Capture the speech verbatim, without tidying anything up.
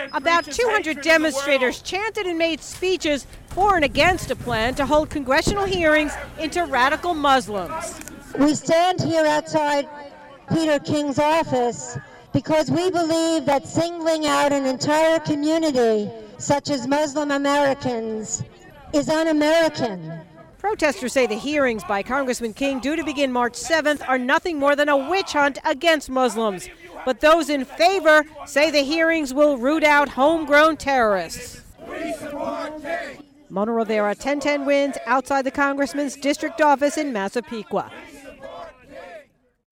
About two hundred demonstrators chanted and made speeches for and against a plan to hold congressional hearings into radical Muslims. We stand here outside Peter King's office because we believe that singling out an entire community, such as Muslim Americans, is un-American. Protesters say the hearings by Congressman King, due to begin March seventh, are nothing more than a witch hunt against Muslims. But those in favor say the hearings will root out homegrown terrorists. We support King. Mona Rivera, ten ten Wins, outside the congressman's district office in Massapequa.